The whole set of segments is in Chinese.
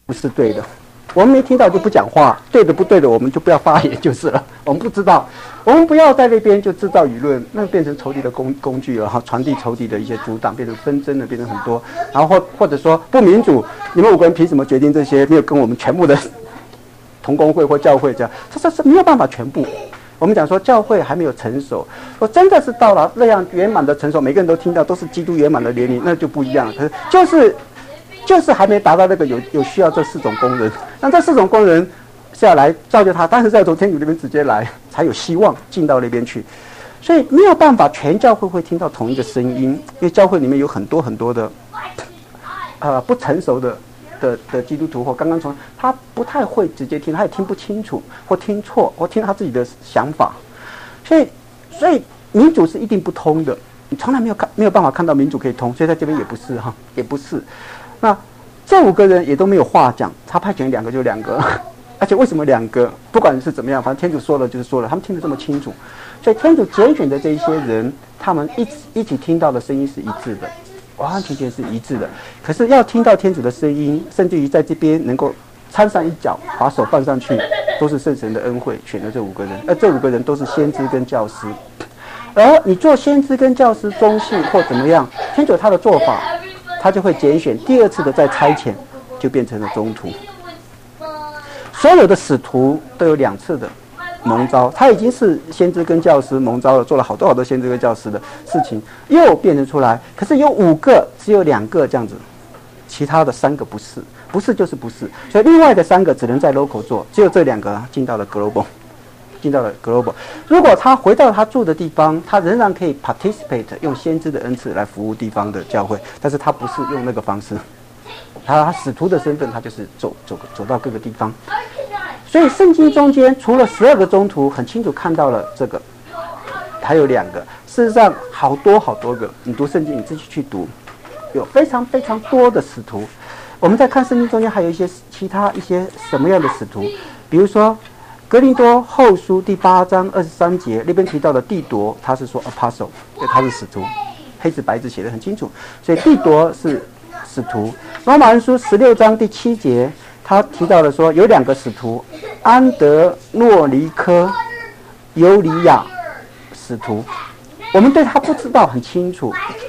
不是对的。我们没听到就不讲话，对的不对的我们就不要发言就是了。我们不知道，我们不要在那边就制造舆论，那变成仇敌的工具了哈，传递仇敌的一些阻挡，变成纷争了，变成很多。然后或者说不民主，你们5个人凭什么决定这些？没有跟我们全部的同工会或教会这样，这是没有办法全部。我们讲说教会还没有成熟，说真的是到了那样圆满的成熟，每个人都听到都是基督圆满的年龄，那就不一样了。可是就是还没达到那个有需要这4种工人，那这4种工人是要来造就他，但是要从天主那边直接来，才有希望进到那边去。所以没有办法全教会会听到同一个声音，因为教会里面有很多很多的不成熟的基督徒或刚刚从他不太会直接听，他也听不清楚或听错或听他自己的想法，所以民主是一定不通的，你从来没有办法看到民主可以通，所以在这边也不是哈，也不是。那这5个人也都没有话讲，他派遣2个就2个，而且为什么2个？不管是怎么样，反正天主说了就是说了，他们听得这么清楚，所以天主拣选的这一些人，他们一起听到的声音是一致的，完完全全是一致的。可是要听到天主的声音，甚至于在这边能够参上一脚，把手放上去，都是圣神的恩惠选了这5个人，而这5个人都是先知跟教师。而你做先知跟教师中性或怎么样，天主他的做法，他就会拣选第2次的再差遣，就变成了宗徒。所有的使徒都有2次的蒙召，他已经是先知跟教师蒙召了，做了好多好多先知跟教师的事情，又变成出来。可是有5个，只有2个这样子，其他的3个不是，不是就是不是。所以另外的3个只能在 local 做，只有这2个进到了 global。如果他回到他住的地方，他仍然可以 participate 用先知的恩赐来服务地方的教会，但是他不是用那个方式，他使徒的身份，他就是走到各个地方。所以圣经中间除了12个宗徒，很清楚看到了这个，还有2个，事实上好多好多个，你读圣经你自己去读，有非常非常多的使徒。我们在看圣经中间还有一些其他一些什么样的使徒，比如说格林多后书第8章23节那边提到的弟铎，他是说 apostle， 他是使徒，黑字白字写得很清楚，所以弟铎是使徒。罗马人书16章第7节，他提到了说有2个使徒，安德诺尼科、尤里亚使徒，我们对他不知道很清楚，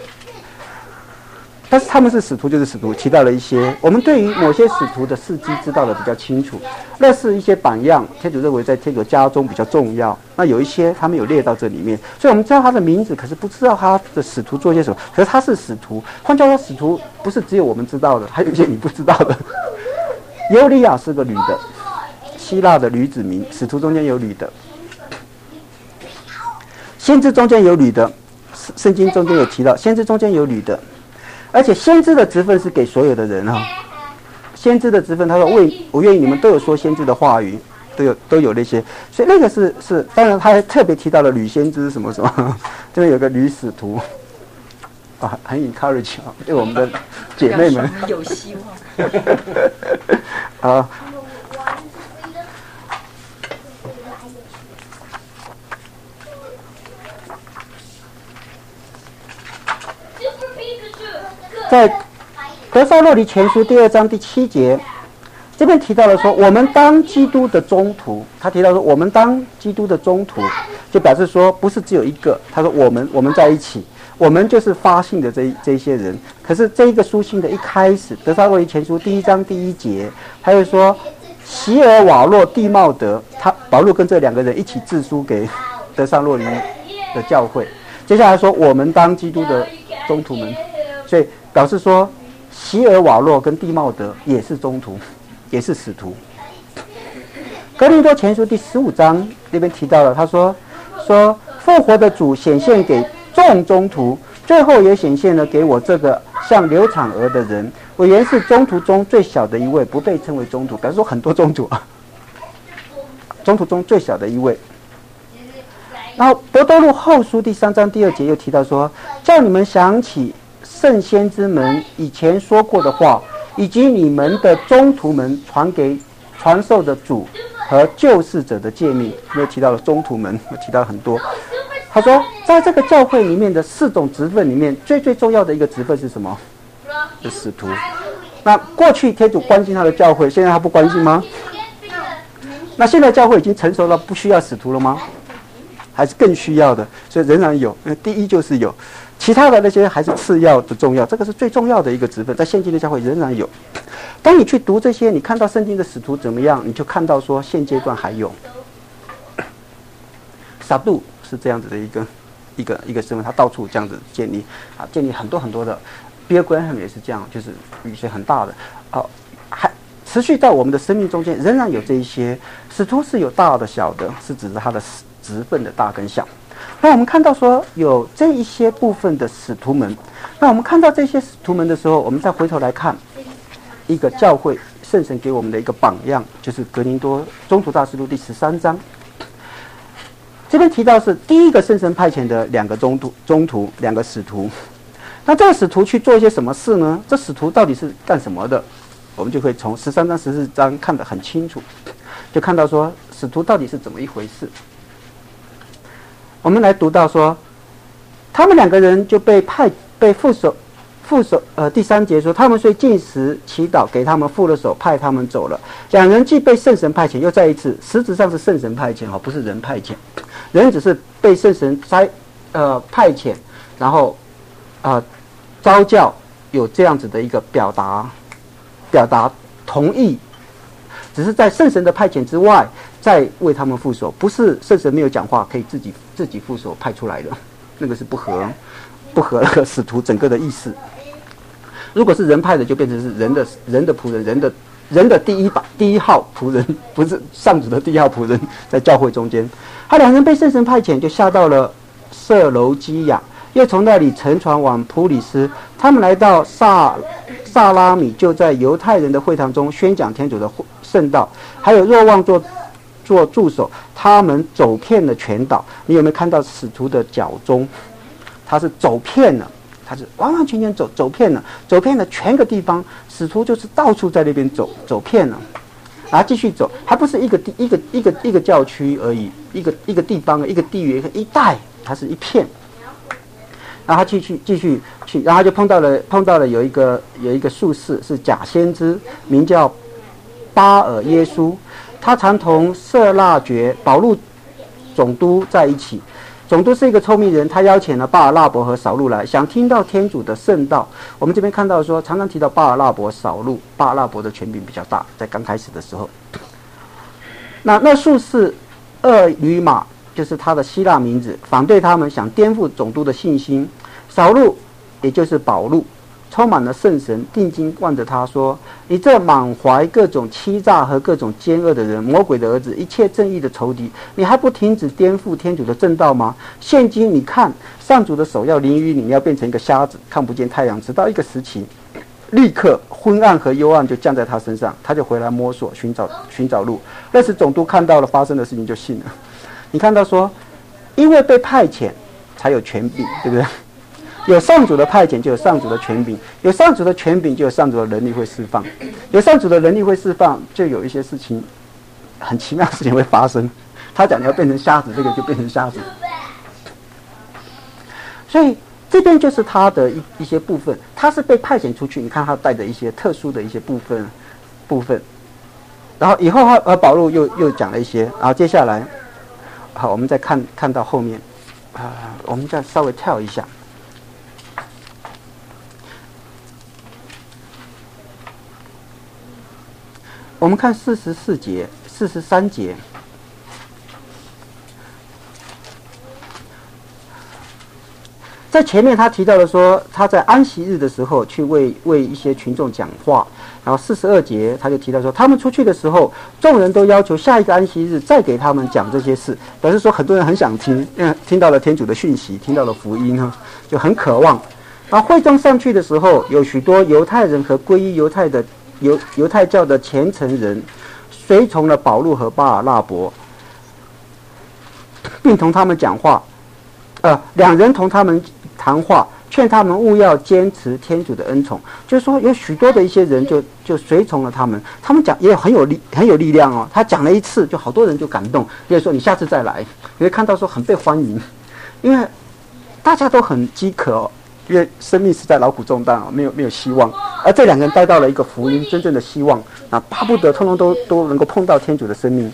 但是他们是使徒就是使徒，提到了一些我们对于某些使徒的事迹知道的比较清楚，那是一些榜样，天主认为在天主家中比较重要。那有一些他们有列到这里面，所以我们知道他的名字，可是不知道他的使徒做些什么。可是他是使徒，换句话说，使徒不是只有我们知道的，还有一些你不知道的。尤里亚是个女的，希腊的女子名，使徒中间有女的，先知中间有女的，圣经中间有提到，先知中间有女的。而且先知的职分是给所有的人哈，先知的职分，他说我愿意你们都有说先知的话语，都有那些，所以那个是，当然他还特别提到了女先知什么什么，这边有个女使徒，啊，很 encourage 啊，对我们的姐妹们有希望。 啊。在得撒洛尼前书第2章第7节，这边提到了说，我们当基督的宗徒。他提到说，我们当基督的宗徒，就表示说不是只有一个。他说我们在一起，我们就是发信的这一些人。可是这一个书信的一开始，得撒洛尼前书第1章第1节，他就说席尔瓦洛、蒂茂德，保罗跟这2个人一起致书给得撒洛尼的教会。接下来说我们当基督的宗徒们，所以表示说，席尔瓦洛跟蒂茂德也是宗徒，也是使徒。哥林多前书第15章那边提到了，他说复活的主显现给众宗徒，最后也显现了给我这个像流产儿的人。我原是宗徒中最小的一位，不被称为宗徒。表示说很多宗徒啊，宗徒中最小的一位。然后伯多禄后书第3章第2节又提到说，叫你们想起圣先知们以前说过的话，以及你们的宗徒们传授的主和救世者的诫命。又提到了宗徒们，又提到了很多。他说在这个教会里面的4种职分里面，最重要的一个职分是什么？是使徒。 那过去天主关心他的教会，现在他不关心吗？那现在教会已经成熟到不需要使徒了吗？还是更需要的？所以仍然有。第一就是有，其他的那些还是次要的重要，这个是最重要的一个职分，在现今的教会仍然有。当你去读这些，你看到圣经的使徒怎么样，你就看到说现阶段还有。撒杜是这样子的一个身份，他到处这样子建立建立很多很多的。Bill Graham 也是这样，就是一些很大的还持续在我们的生命中间，仍然有这一些使徒是有大的小的，是指着他的职分的大跟小。那我们看到说有这一些部分的使徒们，那我们看到这些使徒们的时候，我们再回头来看一个教会圣神给我们的一个榜样，就是格林多宗徒大事录第13章。这边提到是第一个圣神派遣的2个中途2个使徒。那这个使徒去做一些什么事呢？这使徒到底是干什么的？我们就可以从13章14章看得很清楚，就看到说使徒到底是怎么一回事。我们来读到说，他们2个人就被副手第3节说，他们遂禁食祈祷，给他们付了手，派他们走了。2人既被圣神派遣，又再一次，实质上是圣神派遣不是人派遣，人只是被圣神派遣，然后召教有这样子的一个表达同意，只是在圣神的派遣之外，再为他们付手，不是圣神没有讲话可以自己付手派出来的，那个是不合那个使徒整个的意思。如果是人派的，就变成是人的仆人，人的第一号仆人，不是上主的第一号仆人，在教会中间。他2人被圣神派遣，就下到了色楼基亚，又从那里乘船往普里斯。他们来到萨拉米，就在犹太人的会堂中宣讲天主的圣道，还有若望做助手。他们走遍了全岛。你有没有看到使徒的脚踪？他是走遍了，他是完完全全走遍了全个地方。使徒就是到处在那边走遍了，然后继续走，还不是一个教区而已，一个地方，一个地域，一带，它是一片。然后他继续去，然后就碰到了有一个术士是假先知，名叫巴尔耶稣，他常同色辣爵保禄总督在一起。总督是一个聪明人，他邀请了巴尔纳伯和扫路来，想听到天主的圣道。我们这边看到说，常常提到巴尔纳伯、扫路，巴尔纳伯的权柄比较大，在刚开始的时候。那术士厄吕马就是他的希腊名字，反对他们，想颠覆总督的信心。扫路也就是保禄，充满了圣神，定睛望着他说：“你这满怀各种欺诈和各种奸恶的人，魔鬼的儿子，一切正义的仇敌，你还不停止颠覆天主的正道吗？现今你看，上主的手要临于你，要变成一个瞎子，看不见太阳，直到一个时期，立刻昏暗和幽暗就降在他身上，他就回来摸索寻找路。那时总督看到了发生的事情，就信了。你看到说，因为被派遣才有权柄，对不对？有上主的派遣，就有上主的权柄；有上主的权柄，就有上主的能力会释放；有上主的能力会释放，就有一些事情很奇妙的事情会发生。他讲你要变成瞎子，这个就变成瞎子。所以这边就是他的一些部分，他是被派遣出去。你看他带着一些特殊的一些部分。然后以后保禄又讲了一些，然后接下来，好，我们再看到后面我们再稍微跳一下。我们看44节、43节，在前面他提到了说，他在安息日的时候去为一些群众讲话，然后42节他就提到说，他们出去的时候，众人都要求下一个安息日再给他们讲这些事，表示说很多人很想听，因为听到了天主的讯息，听到了福音就很渴望。然后会众上去的时候，有许多犹太人和皈依犹太教的虔诚人随从了保禄和巴尔纳伯，并同他们讲话。2人同他们谈话，劝他们务要坚持天主的恩宠。就是说，有许多的一些人就随从了他们。他们讲也很有力量哦。他讲了一次，就好多人就感动。比如说，你下次再来，你会看到说很被欢迎，因为大家都很饥渴因为生命实在劳苦重担啊，没有希望。而这两个人带到了一个福音，真正的希望啊，巴不得通通都能够碰到天主的生命。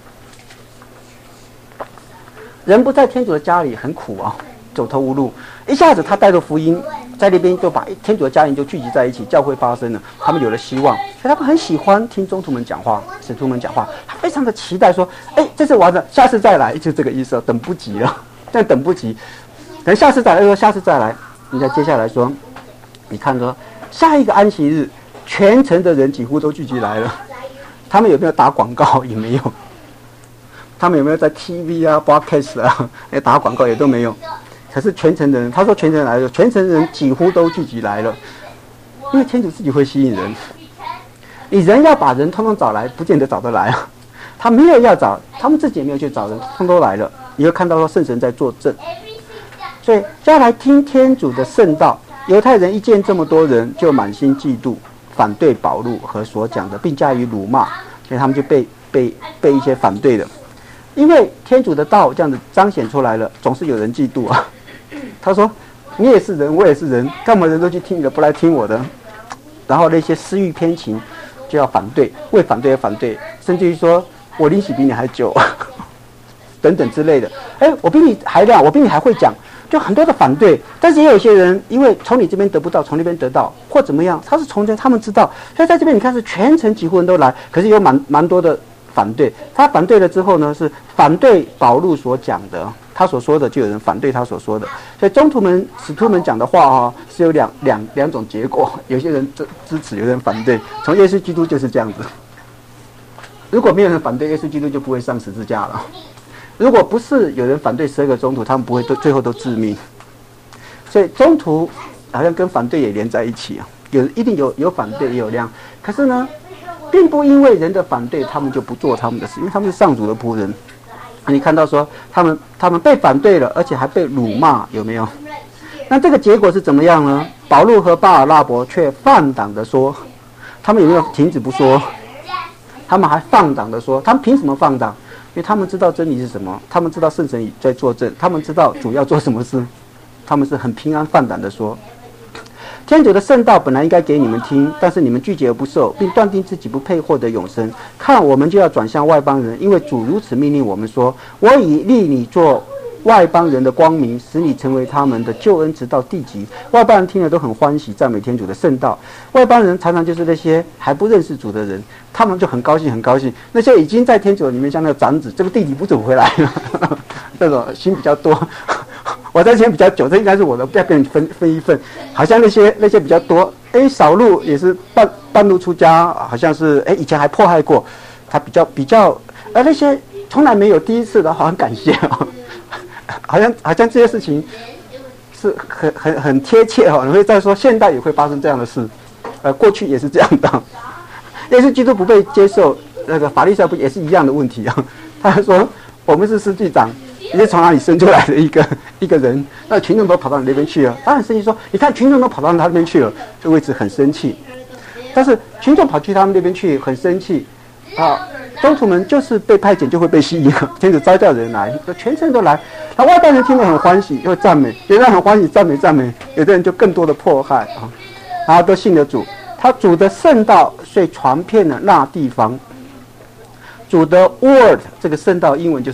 人不在天主的家里很苦啊，走投无路。一下子他带着福音，在那边就把天主的家人就聚集在一起，教会发生了，他们有了希望，所以他们很喜欢听宗徒们讲话，使徒们讲话，他非常的期待说，这次完了，下次再来，就这个意思，等不及了，但等不及，等下次再来，说下次再来，你再接下来说，你看说下一个安息日，全城的人几乎都聚集来了，他们有没有打广告？也没有。他们有没有在 TV 啊、broadcast 啊打广告？也都没有。可是全城的人，他说全城来了，全城人几乎都聚集来了，因为天主自己会吸引人。你人要把人通通找来，不见得找得来啊。他没有要找，他们自己也没有去找人，通通来了。你会看到说圣神在作证，所以要来听天主的圣道。犹太人一见这么多人，就满心嫉妒，反对保禄和所讲的，并加以辱骂，所以他们就被一些反对的。因为天主的道这样子彰显出来了，总是有人嫉妒啊。他说：“你也是人，我也是人，干嘛人都去听你的，不来听我的？”然后那些私欲偏情就要反对，为反对而反对，甚至于说我灵洗比你还久，等等之类的。我比你还亮，我比你还会讲，就很多的反对。但是也有一些人，因为从你这边得不到，从那边得到，或怎么样，他是从这他们知道，所以在这边你看是全城几乎人都来，可是有蛮多的反对。他反对了之后呢，是反对保禄所讲的，他所说的就有人反对他所说的。所以宗徒们、使徒们讲的话是有两种结果，有些人支持，有人反对。从耶稣基督就是这样子。如果没有人反对，耶稣基督就不会上十字架了。如果不是有人反对12个宗徒，他们不会最后都致命。所以宗徒好像跟反对也连在一起啊，一定有反对也有量。可是呢，并不因为人的反对，他们就不做他们的事，因为他们是上主的仆人。你看到说他们被反对了，而且还被辱骂，有没有？那这个结果是怎么样呢？保禄和巴尔纳伯却放胆的说，他们有没有停止不说？他们还放胆的说，他们凭什么放胆？因为他们知道真理是什么，他们知道圣神在作证，他们知道主要做什么事，他们是很平安放胆的说。天主的圣道本来应该给你们听，但是你们拒绝而不受，并断定自己不配获得永生。看我们就要转向外邦人，因为主如此命令我们说：我已立你做外邦人的光明，使你成为他们的救恩，直到地极。外邦人听了都很欢喜，赞美天主的圣道。外邦人常常就是那些还不认识主的人，他们就很高兴，很高兴。那些已经在天主里面，像那个长子，这个弟弟不怎么回来了，这种心比较多。我在这边比较久，这应该是我的，不要跟你分一份。好像那些比较多，扫路也是半路出家，好像是以前还迫害过，他比较，那些从来没有第一次的，好很感谢哦，好像这些事情是很贴切哦。你会再说现代也会发生这样的事，过去也是这样的。耶稣基督不被接受，那个法利赛不也是一样的问题啊？他说我们是司祭长。你是从哪里生出来的一个人？那群众都跑到你那边去了，他很生气说：“你看群众都跑到他那边去了，就为此很生气。”但是群众跑去他们那边去，很生气啊！宗徒们就是被派遣，就会被吸引，天主召叫人来，全城都来。那外邦人听得很欢喜，又赞美；有的人很欢喜，赞美；有的人就更多的迫害啊！然后都信了主，他主的圣道遂传遍了那地方。主的 word 这个圣道英文就是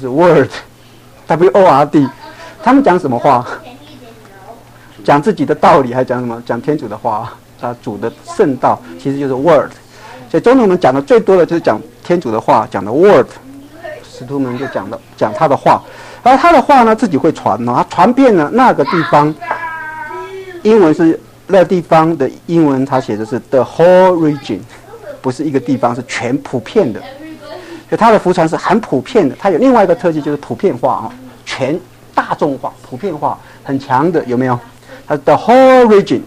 word。WORD， 他们讲什么话？讲自己的道理，还讲什么？讲天主的话啊！主的圣道其实就是 word， 所以宗徒们讲的最多的就是讲天主的话，讲的 word。使徒们就讲他的话，而他的话呢，自己会传哦，他传遍了那个地方。英文是那地方的英文，他写的是 the whole region， 不是一个地方，是全普遍的。所以它的福传是很普遍的，它有另外一个特技就是普遍化啊，全大众化、普遍化很强的，有没有？它 the whole region，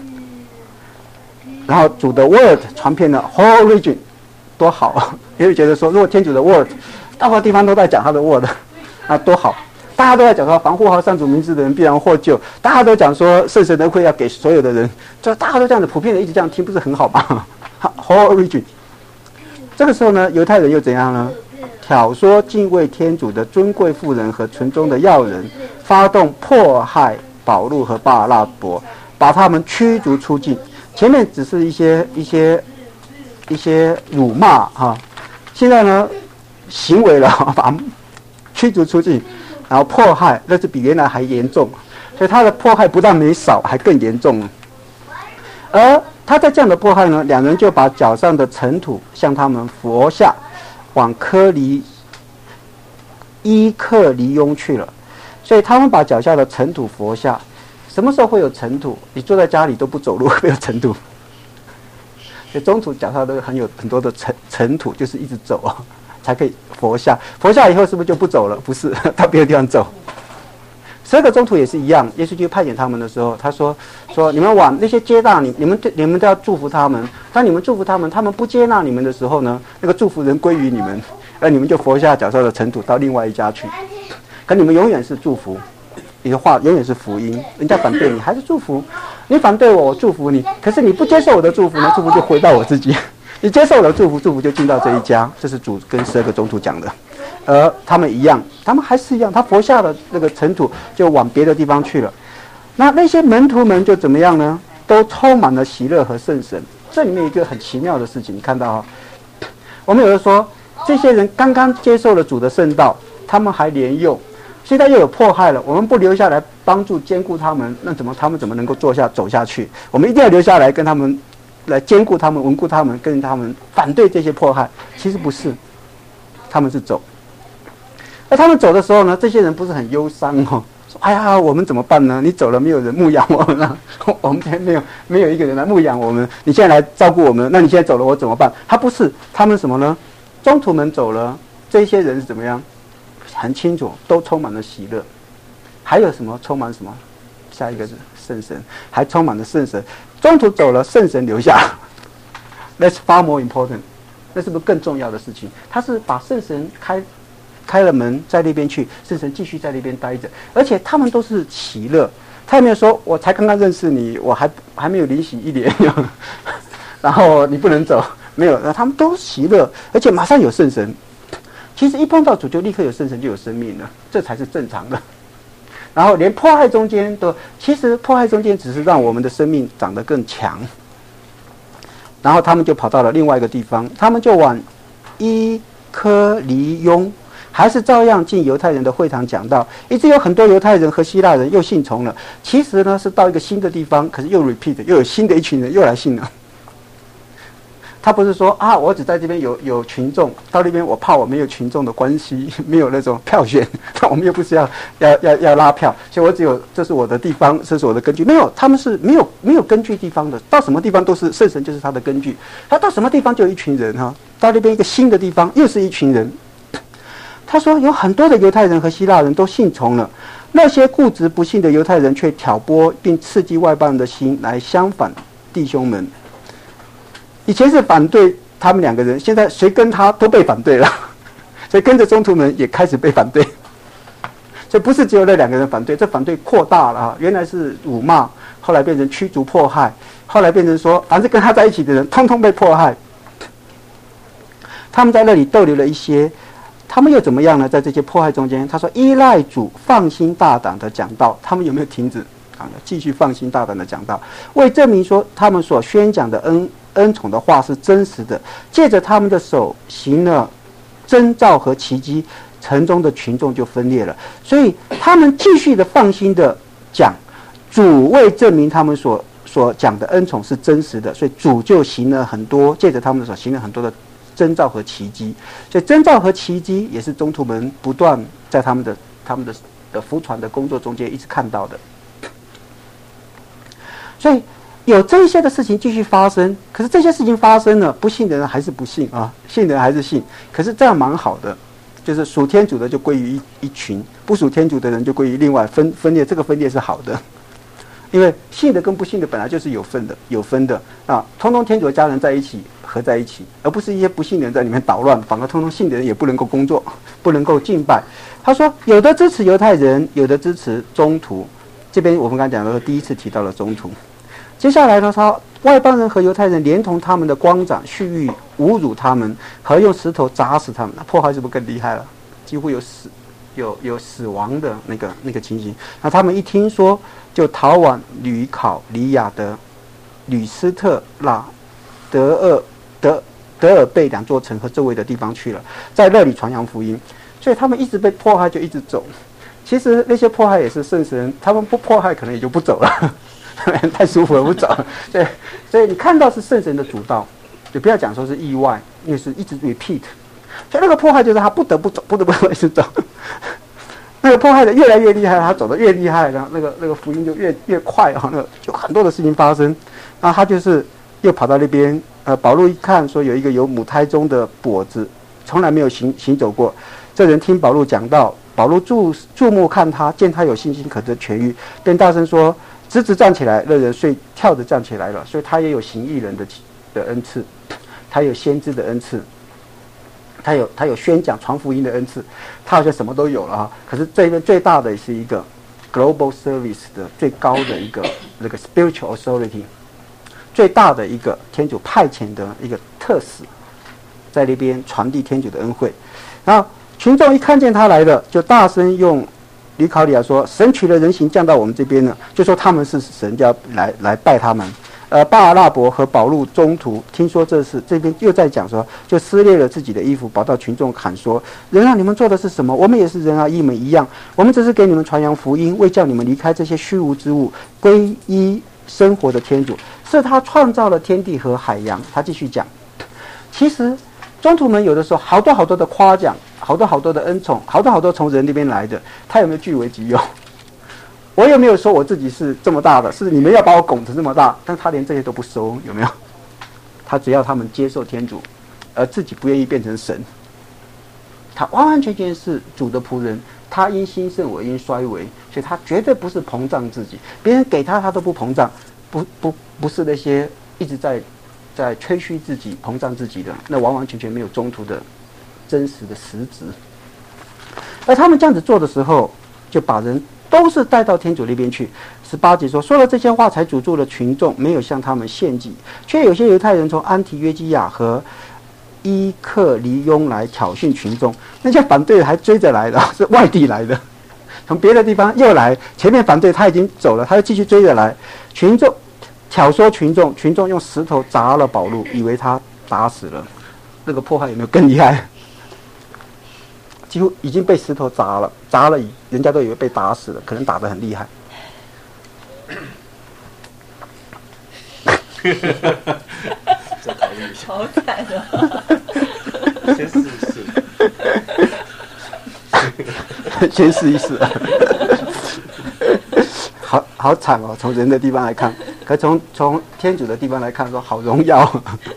然后主的 word 传遍了 whole region， 多好啊！也会觉得说，如果天主的 word 到个地方都在讲他的 word， 那多好！大家都在讲说，防护好上主名字的人必然获救，大家都讲说圣神的会要给所有的人，就大家都这样子普遍的一直这样听，不是很好吗？whole region。这个时候呢，犹太人又怎样呢？挑唆敬畏天主的尊贵妇人和群中的要人，发动迫害保禄和巴尔纳伯， 把他们驱逐出境。前面只是一些辱骂哈，现在呢行为了，把他们驱逐出境，然后迫害，那是比原来还严重，所以他的迫害不但没少，还更严重了。而他在这样的迫害呢，两人就把脚上的尘土向他们佛下，往伊克离雍去了。所以他们把脚下的尘土佛下。什么时候会有尘土？你坐在家里都不走路，会有尘土。所以中途脚上都很多的尘土，就是一直走啊，才可以佛下。佛下以后是不是就不走了？不是，到别的地方走。12个宗徒也是一样，耶稣就派遣他们的时候，他说你们往那些接纳你们都要祝福他们。当你们祝福他们，他们不接纳你们的时候呢，那个祝福人归于你们，而你们就佛下脚上的尘土到另外一家去。可你们永远是祝福。你的话永远是福音，人家反对你还是祝福，你反对我，我祝福你。可是你不接受我的祝福呢，祝福就回到我自己；你接受我的祝福，祝福就进到这一家。这是主跟12个宗徒讲的，而他们一样，他们还是一样，他佛下的那个尘土就往别的地方去了。那些门徒们就怎么样呢？都充满了喜乐和圣神。这里面一个很奇妙的事情，你看到我们有人说，这些人刚刚接受了主的圣道，他们还连用。现在又有迫害了，我们不留下来帮助兼顾他们，那他们怎么能够走下去？我们一定要留下来跟他们来兼顾他们、稳固他们，跟他们反对这些迫害。其实不是，他们是走。而他们走的时候呢，这些人不是很忧伤哦，说：“哎呀，我们怎么办呢？你走了，没有人牧养我们了，我们现在没有一个人来牧养我们，你现在来照顾我们，那你现在走了，我怎么办？”他不是，他们什么呢？中途们走了，这些人是怎么样？很清楚，都充满了喜乐。还有什么充满什么？下一个是圣神，还充满了圣神。中途走了，圣神留下。That's far more important。那是不是更重要的事情？他是把圣神开了门，在那边去，圣神继续在那边待着，而且他们都是喜乐。他也没有说，我才刚刚认识你，我还没有临洗一年，然后你不能走，没有，他们都喜乐，而且马上有圣神。其实一碰到主就立刻有圣神，就有生命了，这才是正常的。然后连迫害中间都，其实迫害中间只是让我们的生命长得更强。然后他们就跑到了另外一个地方，他们就往伊科尼雍，还是照样进犹太人的会堂讲道，一直有很多犹太人和希腊人又信从了。其实呢是到一个新的地方，可是又 repeat， 又有新的一群人又来信了。他不是说啊，我只在这边有群众，到那边我怕我没有群众的关系，没有那种票选，我们又不是要拉票，所以我只有这是我的地方，这是我的根据。没有，他们是没有根据地方的，到什么地方都是圣神就是他的根据，他到什么地方就有一群人哈，到那边一个新的地方又是一群人。他说有很多的犹太人和希腊人都信从了，那些固执不信的犹太人却挑拨并刺激外邦人的心来相反弟兄们。以前是反对他们两个人，现在谁跟他都被反对了，所以跟着宗徒们也开始被反对。所以不是只有那两个人反对，这反对扩大了啊！原来是辱骂，后来变成驱逐迫害，后来变成说凡是跟他在一起的人通通被迫害。他们在那里逗留了一些，他们又怎么样呢？在这些迫害中间，他说依赖主，放心大胆的讲道。他们有没有停止？继续放心大胆的讲道，为证明说他们所宣讲的恩宠的话是真实的，借着他们的手行了征兆和奇迹，城中的群众就分裂了。所以他们继续的放心的讲，主为证明他们所讲的恩宠是真实的，所以主就行了很多，借着他们的手行了很多的征兆和奇迹。所以征兆和奇迹也是宗徒们不断在他们的福传的工作中间一直看到的。所以有这些的事情继续发生，可是这些事情发生了，不信的人还是不信啊，信的人还是信。可是这样蛮好的，就是属天主的就归于一群，不属天主的人就归于另外分裂。这个分裂是好的，因为信的跟不信的本来就是有分的啊，通通天主的家人在一起合在一起，而不是一些不信的人在里面捣乱，反而通通信的人也不能够工作，不能够敬拜。他说有的支持犹太人，有的支持宗徒。这边我们刚才讲的第一次提到了宗徒。接下来呢，他外邦人和犹太人连同他们的官长蓄意侮辱他们，和用石头砸死他们，迫害是不是更厉害了？几乎有有死亡的那个情形。那他们一听说，就逃往吕考里亚的吕斯特拉、德尔贝两座城和周围的地方去了，在那里传扬福音。所以他们一直被迫害，就一直走。其实那些迫害也是圣神，他们不迫害可能也就不走了，太舒服了不走。对，所以你看到是圣神的主道，就不要讲说是意外，因为是一直 repeat。所以那个迫害就是他不得不走，不得不一直走。那个迫害的越来越厉害，他走得越厉害，然后那个福音就越快啊，那个就很多的事情发生。然后他就是又跑到那边，保禄一看说有一个有母胎中的跛子，从来没有行走过。这人听保禄讲道，保禄注目看他，见他有信心可得痊愈，便大声说：“直站起来！”那人遂跳着站起来了。所以他也有行义人的恩赐，他有先知的恩赐，他有宣讲传福音的恩赐，他好像什么都有了啊。可是这边最大的是一个 global service 的最高的一个那个 spiritual authority， 最大的一个天主派遣的一个特使，在那边传递天主的恩惠。然后群众一看见他来了，就大声用吕考里亚说：“神取了人形降到我们这边了。”就说他们是神，就要来拜他们。巴尔纳伯和保禄中途听说这事，这边又在讲说，就撕裂了自己的衣服，跑到群众喊说：“人啊，你们做的是什么？我们也是人啊，一们一样。我们只是给你们传扬福音，为叫你们离开这些虚无之物，归依生活的天主，是他创造了天地和海洋。”他继续讲，其实宗徒们有的时候好多的夸奖，好多的恩宠，好多从人那边来的，他有没有据为己有？我有没有说我自己是这么大的？是你们要把我拱成这么大，但他连这些都不收，有没有？他只要他们接受天主，而自己不愿意变成神，他完全是主的仆人。他因兴盛我因衰微，所以他绝对不是膨胀自己，别人给他都不膨胀，不是那些一直在吹嘘自己、膨胀自己的，那完全没有中途的真实的实质。而他们这样子做的时候，就把人都是带到天主那边去。18节说了这些话，才阻住了群众，没有向他们献祭。却有些犹太人从安提约基亚和伊克尼雍来挑衅群众，那些反对的还追着来的，是外地来的，从别的地方又来，前面反对他已经走了，他又继续追着来。群众挑唆群众用石头砸了保禄，以为他打死了。那个迫害有没有更厉害？几乎已经被石头砸了，人家都以为被打死了，可能打得很厉害。 再考虑一下， 好惨啊！ 先试一试。 先试一试。好惨哦！从人的地方来看，可从天主的地方来看，说好荣耀。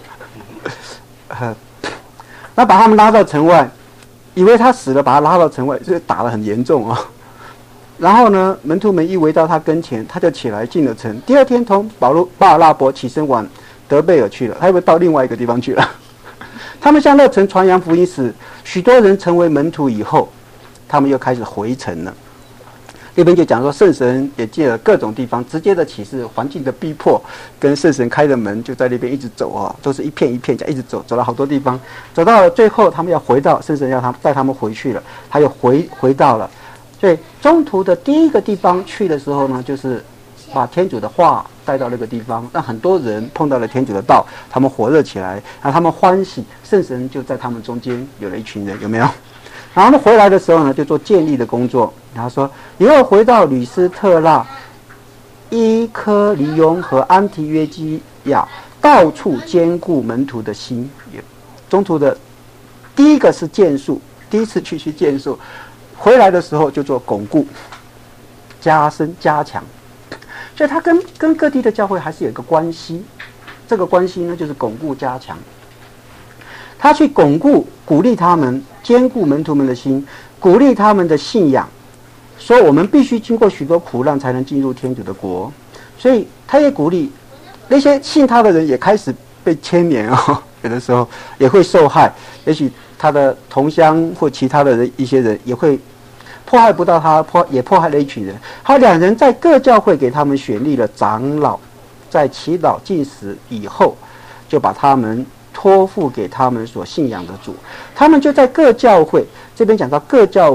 那把他们拉到城外，以为他死了，把他拉到城外，就打得很严重哦。然后呢，门徒们一围到他跟前，他就起来进了城。第二天，同巴尔纳伯起身往德贝尔去了，他又到另外一个地方去了。他们向那城传扬福音时，许多人成为门徒以后，他们又开始回城了。那边就讲说，圣神也借了各种地方直接的启示，环境的逼迫，跟圣神开的门，就在那边一直走啊，都是一片一片这样一直走了好多地方，走到了最后，他们要回到圣神要带他们回去了，他又回到了。所以中途的第一个地方去的时候呢，就是把天主的话带到那个地方，让很多人碰到了天主的道，他们火热起来，然后他们欢喜，圣神就在他们中间有了一群人，有没有？然后他们回来的时候呢，就做建立的工作。然后说，以后回到吕斯特拉、伊科尼雍和安提约基亚，到处坚固门徒的心。中途的第一个是建树，第一次去建树，回来的时候就做巩固、加深、加强。所以他跟各地的教会还是有一个关系，这个关系呢就是巩固、加强。他去巩固、鼓励他们，坚固门徒们的心，鼓励他们的信仰，说我们必须经过许多苦难才能进入天主的国。所以他也鼓励那些信他的人也开始被牵连哦，有的时候也会受害，也许他的同乡或其他的人一些人也会迫害不到他，也迫害了一群人。好，两人在各教会给他们选立了长老，在祈祷禁食以后，就把他们托付给他们所信仰的主。他们就在各教会，这边讲到各教会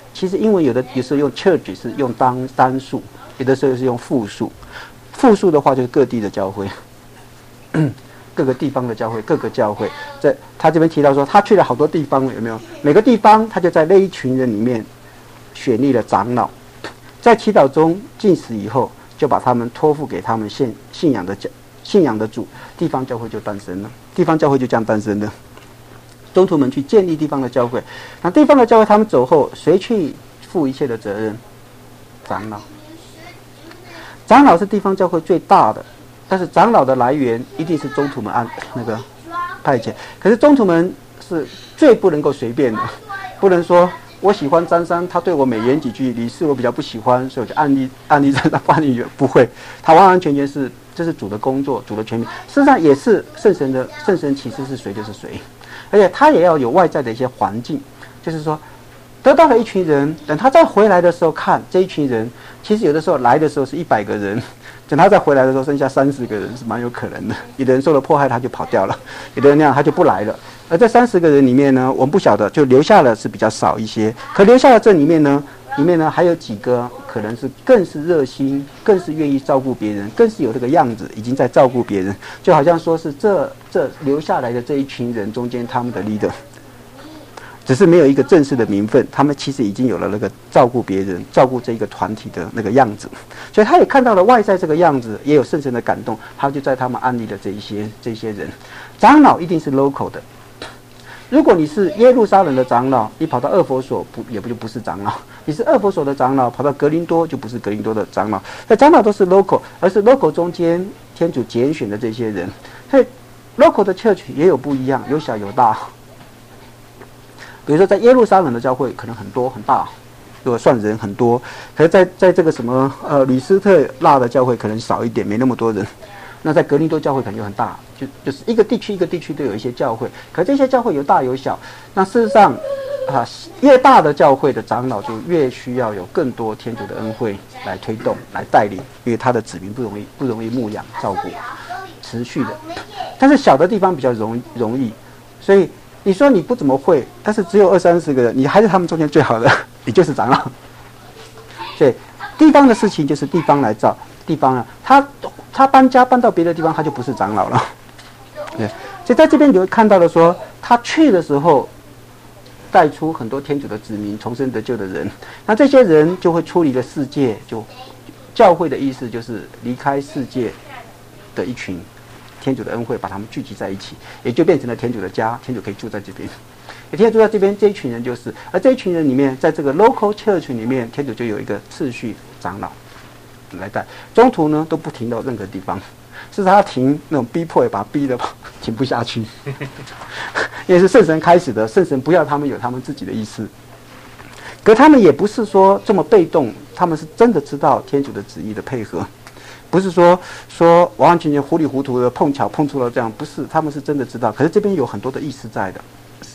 其实英文有时候用 church 是用单数，有的时候是用复数。复数的话就是各地的教会，各个地方的教会，各个教会。他这边提到说，他去了好多地方，有没有？每个地方他就在那一群人里面选立了长老，在祈祷中禁食以后，就把他们托付给他们信仰的主，地方教会就诞生了。地方教会就这样诞生了。宗徒们去建立地方的教会，那地方的教会他们走后，谁去负一切的责任？长老。长老是地方教会最大的，但是长老的来源一定是宗徒们派遣。可是宗徒们是最不能够随便的，不能说我喜欢张三，他对我美言几句，李四我比较不喜欢，所以我就案例张三案例不会。他完完全全是这是主的工作，主的权柄。事实上也是圣神启示是谁就是谁，而且他也要有外在的一些环境，就是说得到了一群人，等他再回来的时候看这一群人，其实有的时候来的时候是100个人，等他再回来的时候剩下30个人是蛮有可能的。有的人受了迫害他就跑掉了，有的人那样他就不来了。而这30个人里面呢，我们不晓得，就留下了是比较少一些。可留下了这里面呢还有几个可能是更是热心，更是愿意照顾别人，更是有这个样子，已经在照顾别人，就好像说是这留下来的这一群人中间他们的 leader。只是没有一个正式的名分，他们其实已经有了那个照顾别人、照顾这一个团体的那个样子，所以他也看到了外在这个样子，也有深深的感动，他就在他们安利的这些人，长老一定是 local 的。如果你是耶路撒冷的长老，你跑到恶佛所就不是长老；你是恶佛所的长老，跑到格林多就不是格林多的长老。那长老都是 local， 而是 local 中间天主拣选的这些人。所以 local 的 church 也有不一样，有小有大。比如说在耶路撒冷的教会可能很多很大，如果算人很多，可是在这个什么吕斯特拉的教会可能少一点，没那么多人。那在格林多教会可能就很大，就是一个地区都有一些教会，可这些教会有大有小。那事实上越大的教会的长老就越需要有更多天主的恩惠来推动来带领，因为他的子民不容易牧养照顾持续的。但是小的地方比较容易，所以你说你不怎么会，但是只有20-30个人，你还是他们中间最好的，你就是长老。所以地方的事情就是地方来造，地方啊，他搬家搬到别的地方，他就不是长老了。对，所以在这边你会看到的说，他去的时候带出很多天主的子民，重生得救的人，那这些人就会出离了世界，就教会的意思就是离开世界的一群。天主的恩惠把他们聚集在一起，也就变成了天主的家，天主可以住在这边。天主住在这边，这一群人就是，而这一群人里面，在这个 local church 里面，天主就有一个次序长老来带，中途呢都不停到任何地方，是他停那种逼迫，也把他逼得停不下去，因为是圣神开始的，圣神不要他们有他们自己的意思，可他们也不是说这么被动，他们是真的知道天主的旨意的配合。不是说完完全全糊里糊涂的碰巧碰出了这样，不是，他们是真的知道。可是这边有很多的意思在的，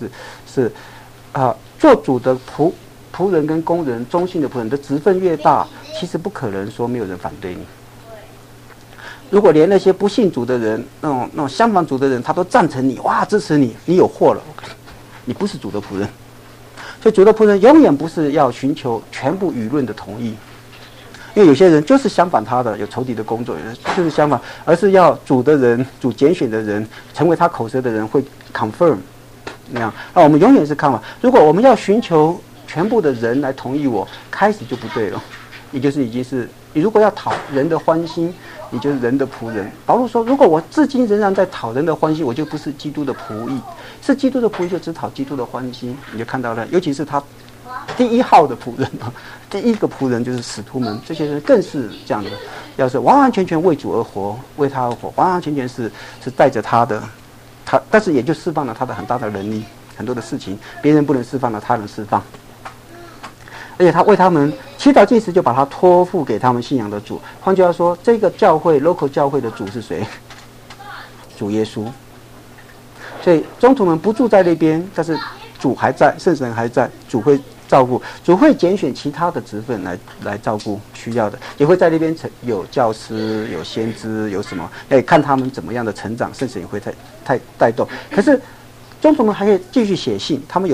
做主的仆人跟工人，忠心的仆人的职分越大，其实不可能说没有人反对你。如果连那些不信主的人，那种相反主的人，他都赞成你，哇，支持你，你有祸了，你不是主的仆人。所以主的仆人永远不是要寻求全部舆论的同意。因为有些人就是相反他的，有仇敌的工作，有人就是相反，而是要主的人、主拣选的人，成为他口舌的人会 confirm 那样。那我们永远是看法。如果我们要寻求全部的人来同意我，开始就不对了。你就是已经是你如果要讨人的欢心，你就是人的仆人。保罗说，如果我至今仍然在讨人的欢心，我就不是基督的仆役。是基督的仆役就只讨基督的欢心，你就看到了，尤其是他。第一号的仆人啊，第一个仆人就是使徒们，这些人更是这样的，要是完完全全为主而活，为他而活，完完全全是带着他，但是也就释放了他的很大的能力，很多的事情别人不能释放的，他能释放。而且他为他们祈祷禁食，就把他托付给他们信仰的主。换句话说，这个教会 local 教会的主是谁？主耶稣。所以宗徒们不住在那边，但是主还在，圣神还在，主会照顾，主会拣选其他的职分来照顾需要的，也会在那边有教师、有先知、有什么，看他们怎么样的成长，圣神也会带动。可是宗徒们还可以继续写信，他们有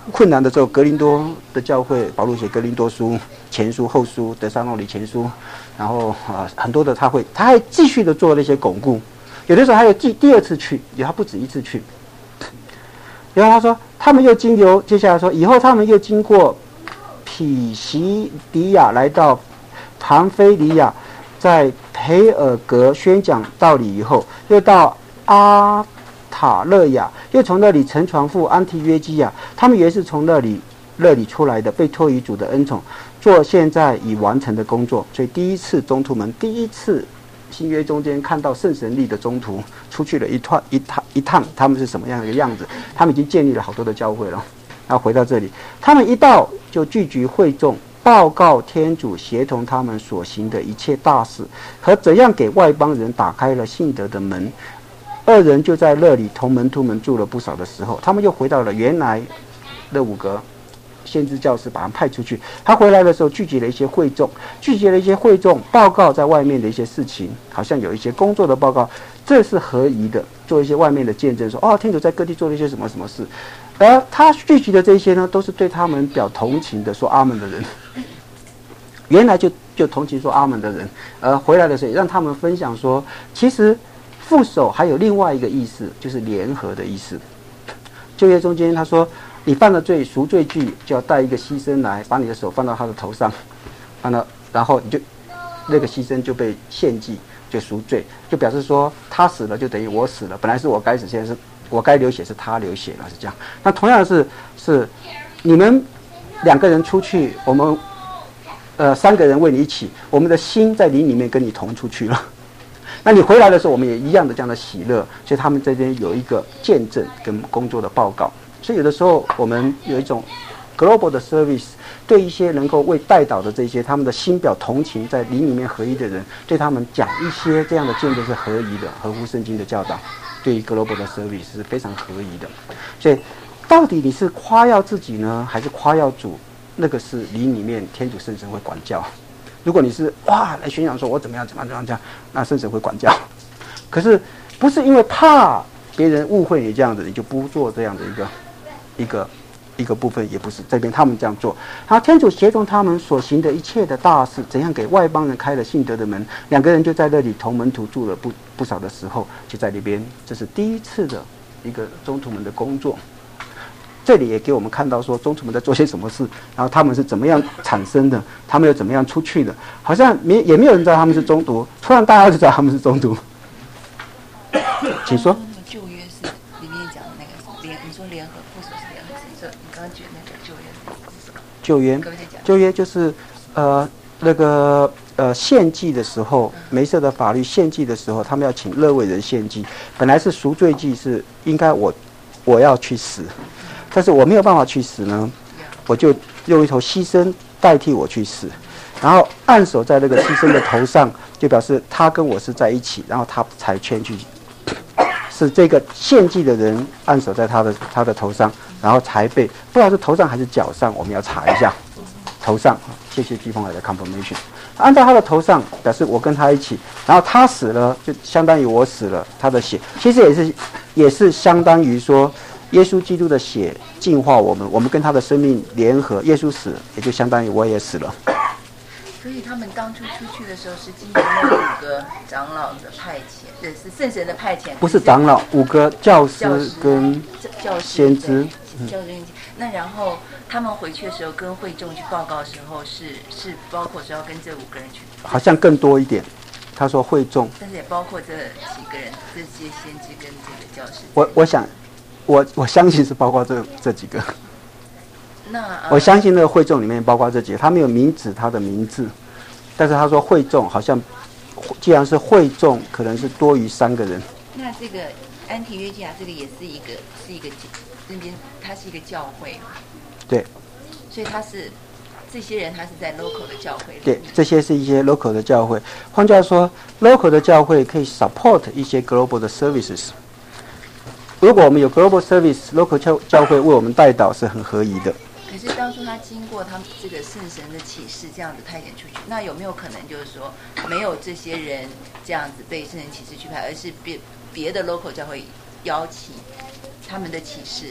困难的时候，格林多的教会，保罗写格林多书、前书、后书、德撒诺里前书，然后很多的他还继续的做那些巩固，有的时候还有第二次去，他不止一次去。然后他说，他们又接下来说，以后他们又经过匹西迪亚，来到庞菲利亚，在培尔格宣讲道理以后，又到阿塔勒亚，又从那里乘船赴安提约基亚。他们也是从那里出来的，被托于主的恩宠，做现在已完成的工作。所以第一次宗徒们，第一次新约中间看到圣神力的宗徒出去了一趟，他们是什么样的一个样子？他们已经建立了好多的教会了。然后回到这里，他们一到就聚集会众，报告天主协同他们所行的一切大事，和怎样给外邦人打开了信德的门。二人就在那里同门徒们住了不少的时候，他们又回到了原来的5个先知教师，把他们派出去。他回来的时候聚集了一些会众，报告在外面的一些事情，好像有一些工作的报告，这是合宜的，做一些外面的见证，说天主在各地做了一些什么什么事。而他聚集的这些呢，都是对他们表同情的，说阿门的人。原来就同情说阿门的人，而回来的时候也让他们分享说，其实副手还有另外一个意思，就是联合的意思。旧约中间他说，你犯了罪，赎罪祭就要带一个牺牲来，把你的手放到他的头上，然后你就那个牺牲就被献祭，就赎罪，就表示说他死了就等于我死了，本来是我该死，现在是我该流血，是他流血了，是这样。那同样是你们2个人出去，我们3个人为你一起，我们的心在灵里面跟你同出去了。那你回来的时候，我们也一样的这样的喜乐，所以他们这边有一个见证跟工作的报告。所以有的时候我们有一种 global 的 service， 对一些能够为代祷的这些他们的心表同情，在灵里面合一的人，对他们讲一些这样的见证是合宜的，合乎圣经的教导，对于 global 的 service 是非常合宜的。所以到底你是夸耀自己呢，还是夸耀主？那个是灵里面天主圣神会管教。如果你是来宣扬说我怎么样，那圣神会管教。可是不是因为怕别人误会你这样子，你就不做这样的一个部分，也不是这边他们这样做。然后天主协同他们所行的一切的大事，怎样给外邦人开了信德的门。2个人就在那里同门徒住了不少的时候，就在那边，这是第一次的一个宗徒们的工作。这里也给我们看到说宗徒们在做些什么事，然后他们是怎么样产生的，他们又怎么样出去的，好像也没有人知道他们是宗徒，突然大家就知道他们是宗徒。请说。 旧约是里面讲的那个你说联合，或者是联合，你刚刚举那个旧约是什么？ 旧约就是那个献祭的时候，梅瑟的法律献祭的时候，他们要请勒未人献祭。本来是赎罪祭是应该我要去死，但是我没有办法去死呢，我就用一头牺牲代替我去死，然后按手在那个牺牲的头上，就表示他跟我是在一起，然后他才劝去，是这个献祭的人按手在他的头上，然后才被，不知道是头上还是脚上，我们要查一下。头上，谢谢季风来的 confirmation， 按照他的头上，表示我跟他一起，然后他死了，就相当于我死了，他的血，其实也是相当于说，耶稣基督的血净化我们，我们跟他的生命联合，耶稣死，也就相当于我也死了。 所以他们当初出去的时候是经过那5个长老的派遣，是圣神的派遣， 不是长老，5个教师跟先知， 那然后他们回去的时候跟会众去报告的时候是包括说要跟这5个人去， 好像更多一点。他说会众， 但是也包括这几个人，这些先知跟这个教师。 我想，我相信是包括这几个。 那我相信那个会众里面包括这几个，他没有明指他的名字，但是他说会众好像，既然是会众，可能是多于3个人。 那这个安提约基亚这个也是一个那边它是一个教会， 对， 所以这些人他是在 local 的教会里面。 对，这些是一些 local 的教会。换句话说 ，local 的教会可以 support 一些 global 的 services。如果我们有 global service，local 教会为我们代祷是很合宜的。 可是当初他经过他们这个圣神的启示这样子派遣出去，那有没有可能就是说没有这些人这样子被圣神启示去派，而是别的 local 教会邀请他们的启示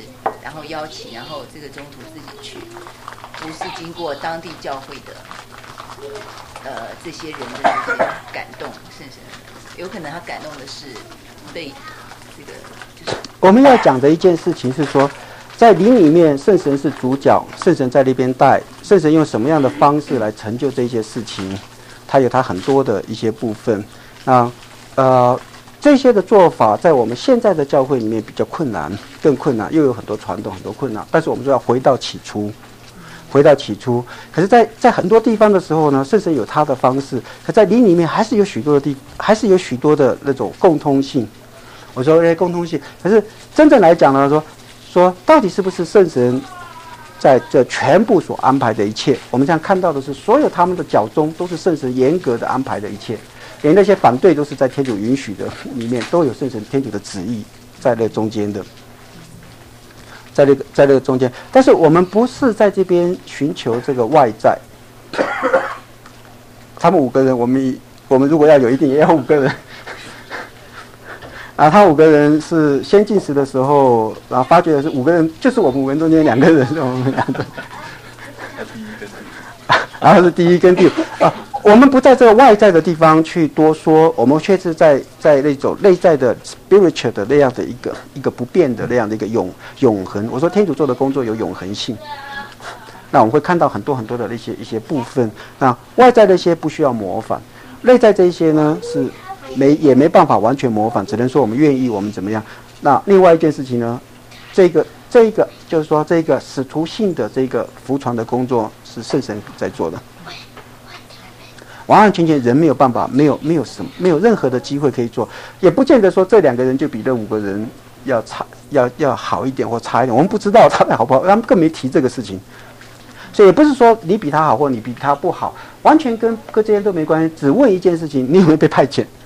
然后邀请，然后这个宗徒自己去，不是经过当地教会的这些人的这些感动，圣神有可能他感动的是被这个就是我们要讲的一件事情是说，在灵里面，圣神是主角，圣神在那边带，圣神用什么样的方式来成就这些事情，它有它很多的一些部分。那这些的做法在我们现在的教会里面比较困难，更困难，又有很多传统，很多困难。但是我们就要回到起初，回到起初。可是在很多地方的时候呢，圣神有他的方式，可在灵里面还是有许多的还是有许多的那种共通性。我说共通性，可是真正来讲呢，说到底是不是圣神在这全部所安排的一切？我们这样看到的是，所有他们的脚中都是圣神严格的安排的一切。连那些反对都是在天主允许的里面，都有圣神天主的旨意在那中间的，在那个中间。但是我们不是在这边寻求这个外在。他们5个人，我们如果要有一定也要5个人。他5个人是先进食的时候，然后发觉的是5个人，就是我们5个人中间2个人，我们2个。然后是第一跟第5我们不在这个外在的地方去多说，我们却是在那种内在的 spiritual 的那样的一个不变的那样的一个永恒。我说天主做的工作有永恒性，那我们会看到很多很多的一些部分。那外在的一些不需要模仿，内在这一些呢是也没办法完全模仿，只能说我们愿意，我们怎么样。那另外一件事情呢，这个就是说这个使徒性的这个服传的工作是圣神在做的。完完全全人没有办法，没有任何的机会可以做，也不见得说这2个人就比那5个人要好一点或差一点，我们不知道他们好不好，他们更没提这个事情，所以也不是说你比他好或你比他不好，完全跟这些都没关系。只问一件事情，你有没有被派遣？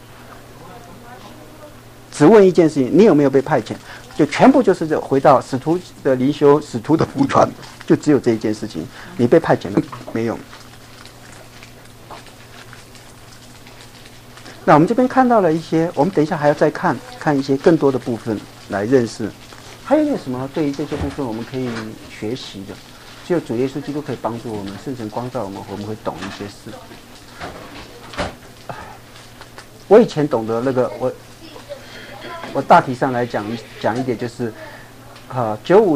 只问一件事情，你有没有被派遣？就全部就是回到使徒的灵修、使徒的服传，就只有这一件事情，你被派遣了没有？那我们这边看到了一些，我们等一下还要再看一些更多的部分来认识。还有一点什么对于这些部分我们可以学习的？只有主耶稣基督可以帮助我们，圣神光照我们，我们会懂一些事。我以前懂得那个，我大体上来讲一点，就是，95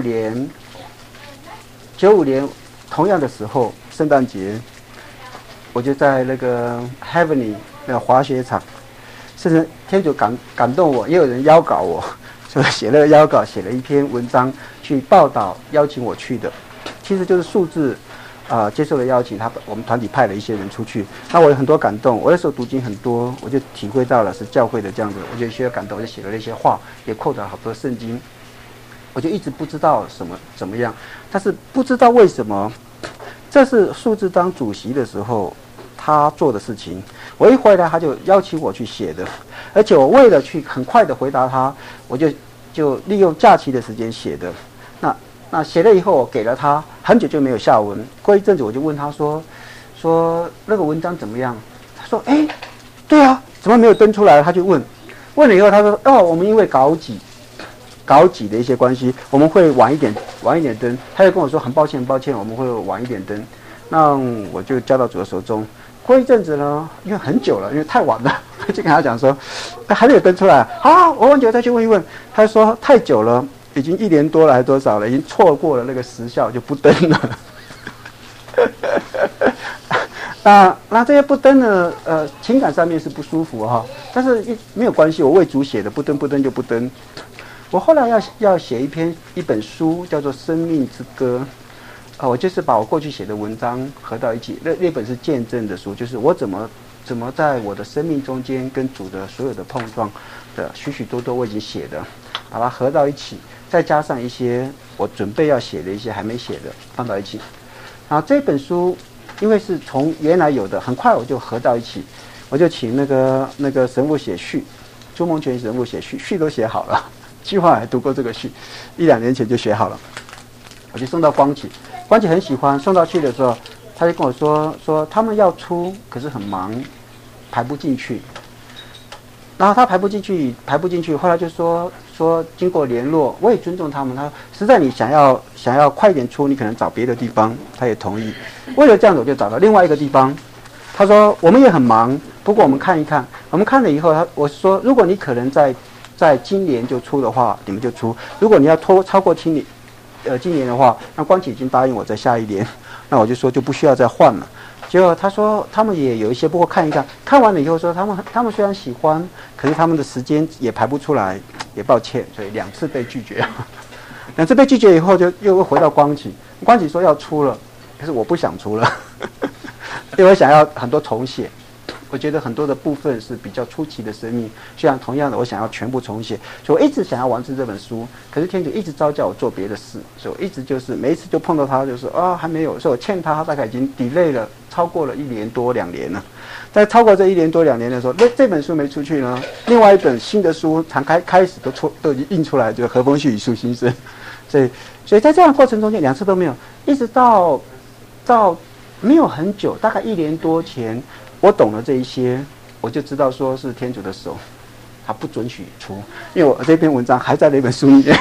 年同样的时候，圣诞节，我就在那个 Heavenly 那个滑雪场，甚至天主感动我，也有人邀稿我，所以写了邀稿，写了一篇文章去报道，邀请我去的，其实就是数字接受了邀请，我们团体派了一些人出去，那我有很多感动。我那时候读经很多，我就体会到了是教会的这样子，我就需要感动，我就写了那些话，也扩展好多圣经。我就一直不知道怎么样，但是不知道为什么，这是数字当主席的时候他做的事情。我一回来他就邀请我去写的，而且我为了去很快的回答他，我就利用假期的时间写的。那写了以后，我给了他，很久就没有下文。过一阵子我就问他说那个文章怎么样？他说对啊，怎么没有登出来？他就问了以后，他说我们因为稿几的一些关系，我们会晚一点登。他就跟我说很抱歉，我们会晚一点登。那我就交到主的手中。过一阵子呢，因为很久了，因为太晚了，就跟他讲说还没有登出来。好，我很久再去问一问。他说太久了。已经1年多了，还多少了？已经错过了那个时效，就不登了。那这些不登呢？情感上面是不舒服哈，但是没有关系，我为主写的，不登就不登。我后来要写一本书，叫做《生命之歌》我就是把我过去写的文章合到一起，那本是见证的书，就是我怎么在我的生命中间跟主的所有的碰撞的许许多多我已经写的，把它合到一起。再加上一些我准备要写的一些还没写的放到一起，然后这本书因为是从原来有的，很快我就合到一起，我就请那个神父写序，朱梦泉神父写序都写好了，计划还读过这个序，1-2年前就写好了，我就送到光启很喜欢，送到去的时候，他就跟我说他们要出，可是很忙，排不进去。 然后他排不进去，后来就说经过联络，我也尊重他们。他实在你想要快一点出，你可能找别的地方，他也同意。为了这样子，我就找到另外一个地方。他说我们也很忙，不过我们看一看。我们看了以后，我说如果你可能在今年就出的话，你们就出；如果你要超过今年的话，那光启已经答应我在下一年，那我就说就不需要再换了。结果他说他们也有一些，不过看一看，看完了以后说他们虽然喜欢，可是他们的时间也排不出来，也抱歉，所以2次被拒绝。2次被拒绝以后，就又回到光启说要出了，可是我不想出了，因为我想要很多重写。我觉得很多的部分是比较初期的生命，虽然同样的我想要全部重写，所以我一直想要完成这本书，可是天主一直召叫我做别的事，所以我一直就是每一次就碰到他，就是还没有，所以我欠他大概已经 delay 了超过了1年多2年了。在超过这1年多2年的时候，这本书没出去呢，另外一本新的书才开始都已经印出来，就是《和风细雨树新生》。所以在这样的过程中间2次都没有，一直到没有很久，大概1年多前。我懂了这一些，我就知道说是天主的手，他不准许出，因为我这篇文章还在那本书里面。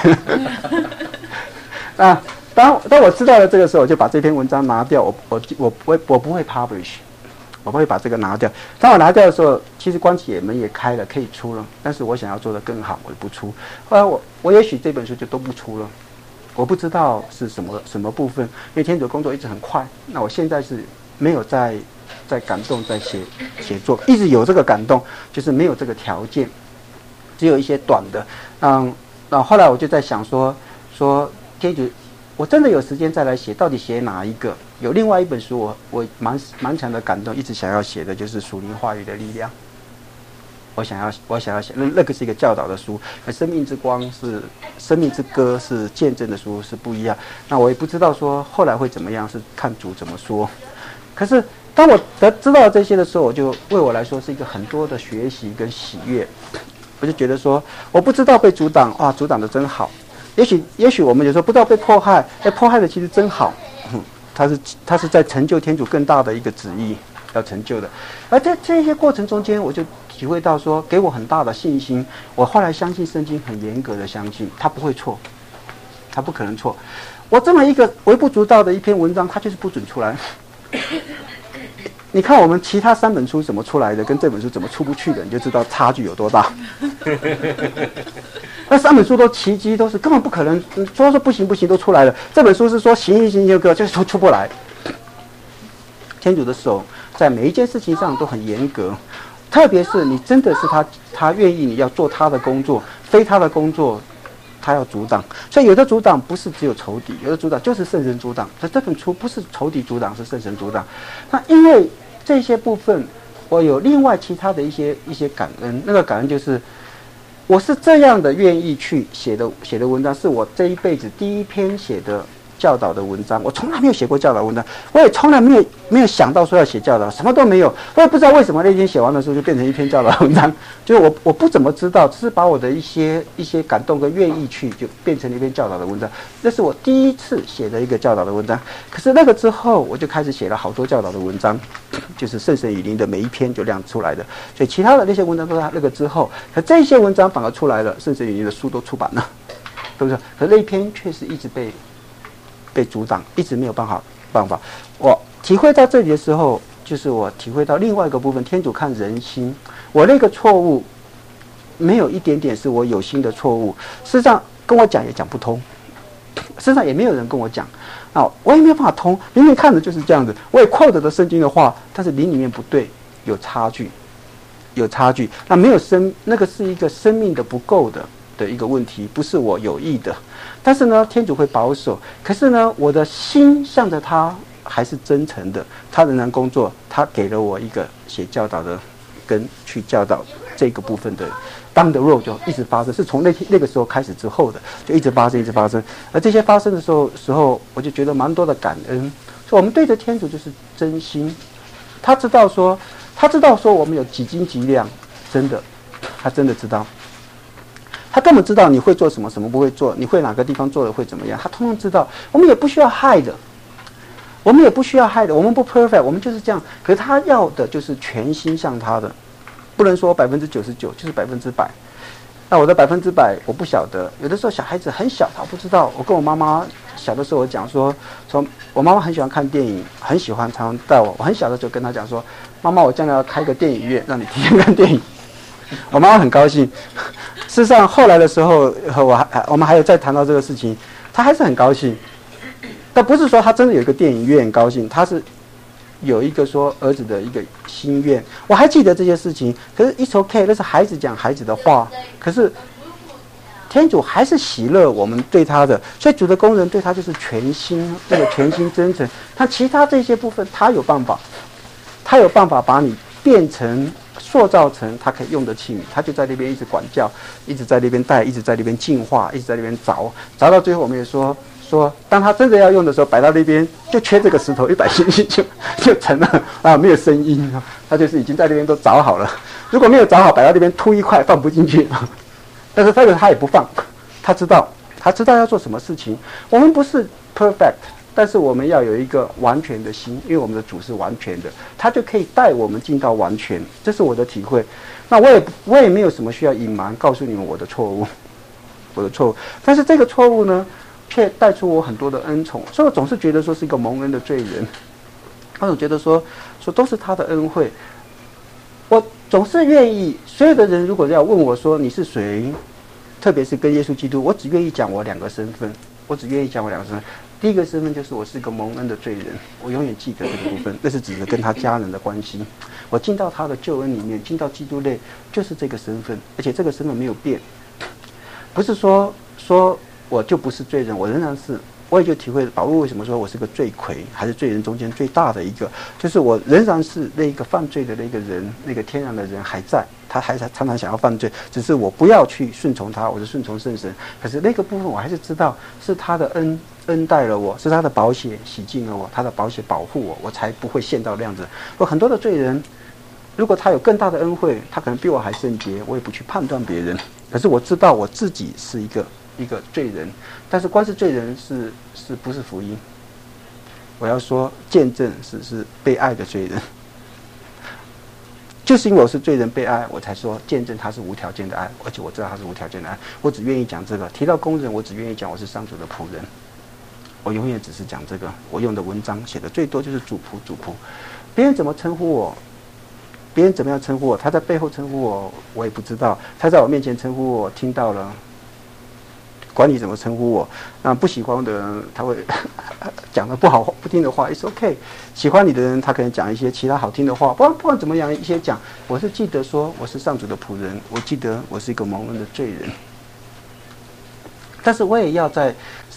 当我知道了这个时候，我就把这篇文章拿掉，我不会 publish， 我不会把这个拿掉。当我拿掉的时候，其实光启门也开了，可以出了，但是我想要做得更好，我就不出。后来我也许这本书就都不出了，我不知道是什么部分，因为天主工作一直很快，那我现在是没有在感动，在写作，一直有这个感动，就是没有这个条件，只有一些短的。后来我就在想说天主，我真的有时间再来写，到底写哪一个？有另外一本书我蛮强的感动，一直想要写的就是属灵话语的力量。我想要写，那个是一个教导的书，生命之光是生命之歌，是见证的书，是不一样。那我也不知道说后来会怎么样，是看主怎么说。可是当我知道这些的时候，我就为我来说是一个很多的学习跟喜悦。我就觉得说，我不知道被阻挡，阻挡的真好。也许我们有时候不知道被迫害，迫害的其实真好。他是在成就天主更大的一个旨意要成就的。而在这些过程中间，我就体会到说，给我很大的信心。我后来相信圣经，很严格的相信他不会错，他不可能错。我这么一个微不足道的一篇文章，他就是不准出来。你看我们其他3本书怎么出来的，跟这本书怎么出不去的，你就知道差距有多大。那3本书都奇迹，都是根本不可能，说不行都出来了。这本书是说行就是出不来。天主的手在每一件事情上都很严格，特别是你真的是他愿意你要做他的工作，非他的工作他要阻挡。所以有的阻挡不是只有仇敌，有的阻挡就是圣神阻挡。所以这本书不是仇敌阻挡，是圣神阻挡。那因为这些部分，我有另外其他的一些感恩。那个感恩就是我是这样的愿意去写的文章，是我这一辈子第一篇写的教导的文章。我从来没有写过教导文章，我也从来没有想到说要写教导，什么都没有。我也不知道为什么那天写完的时候就变成一篇教导文章，就是我不怎么知道，只是把我的一些感动跟愿意去就变成了一篇教导的文章。那是我第一次写的一个教导的文章。可是那个之后，我就开始写了好多教导的文章，就是圣神与灵的每一篇就亮出来的。所以其他的那些文章都在那个之后，可这些文章反而出来了，圣神与灵的书都出版了，对不对？可那一篇确实一直被阻挡，一直没有办法。我体会到这里的时候，就是我体会到另外一个部分，天主看人心。我那个错误没有一点点是我有心的错误，事实上跟我讲也讲不通，事实上也没有人跟我讲，我也没有办法通。明明看的就是这样子，我也quote的圣经的话，但是灵里面不对，有差距。那没有那个是一个生命的不够的一个问题，不是我有意的。但是呢，天主会保守。可是呢，我的心向着他还是真诚的，他仍然工作，他给了我一个写教导的跟去教导这个部分的当的 role 就一直发生，是从那个时候开始之后的，就一直发生。而这些发生的时候，我就觉得蛮多的感恩。所以我们对着天主就是真心，他知道说我们有几斤几两，真的，他真的知道。他根本知道你会做什么，什么不会做，你会哪个地方做的会怎么样，他通通知道。我们也不需要害的，我们不 perfect， 我们就是这样。可是他要的就是全心向他的， 不能说99%，就是100%。那我的100%我不晓得，有的时候小孩子很小，他不知道。我跟我妈妈小的时候，我讲说我妈妈很喜欢看电影，很喜欢常常带我。我很小的时候跟她讲说，妈妈，我将来要开个电影院，让你体验看电影。我妈妈很高兴。事实上，后来的时候，我们还有再谈到这个事情，她还是很高兴。但不是说她真的有一个电影院高兴，她是有一个说儿子的一个心愿，我还记得这些事情。可是 it's okay， 那是孩子讲孩子的话。可是天主还是喜乐我们对他的，所以主的工人对他就是全心，这个全心真诚。他其他这些部分，他有办法，他有办法把你变成、塑造成他可以用的器皿。他就在那边一直管教，一直在那边带，一直在那边净化，一直在那边凿到最后，我们也说，当他真的要用的时候，摆到那边就缺这个石头，一摆进去就成了啊，没有声音，他就是已经在那边都凿好了。如果没有凿好，摆到那边凸一块放不进去，但是他也不放，他知道要做什么事情。我们不是 perfect， 但是我们要有一个完全的心，因为我们的主是完全的，他就可以带我们进到完全。这是我的体会。那我也没有什么需要隐瞒，告诉你们我的错误，但是这个错误呢，却带出我很多的恩宠，所以我总是觉得说是一个蒙恩的罪人。我总觉得说都是他的恩惠。我总是愿意，所有的人如果要问我说你是谁，特别是跟耶稣基督，我只愿意讲我2个身份。第一个身份就是我是一个蒙恩的罪人，我永远记得这个部分，那是指着跟他家人的关系。我进到他的救恩里面，进到基督内，就是这个身份，而且这个身份没有变。不是说我就不是罪人，我仍然是。我也就体会保罗为什么说我是个罪魁，还是罪人中间最大的一个，就是我仍然是那个犯罪的那个人，那个天然的人还在，他还常常想要犯罪，只是我不要去顺从他，我是顺从圣神。可是那个部分我还是知道是他的恩待了我，是他的宝血洗净了我，他的宝血保护我，我才不会陷到那样子。有很多的罪人，如果他有更大的恩惠，他可能比我还圣洁，我也不去判断别人。可是我知道我自己是一个罪人，但是光是罪人是不是福音？我要说见证是被爱的罪人，就是因为我是罪人被爱，我才说见证他是无条件的爱，而且我知道他是无条件的爱。我只愿意讲这个。提到工人，我只愿意讲我是上主的仆人，我永远只是讲这个。我用的文章写的最多就是主仆。别人怎么称呼我，别人怎么样称呼我，他在背后称呼我，我也不知道。他在我面前称呼我，听到了。管你怎么称呼我，那不喜欢的人他会讲的不好不听的话 ，it's okay。喜欢你的人，他可能讲一些其他好听的话，不管怎么样一些讲。我是记得说我是上主的仆人，我记得我是一个蒙恩的罪人。但是我也要在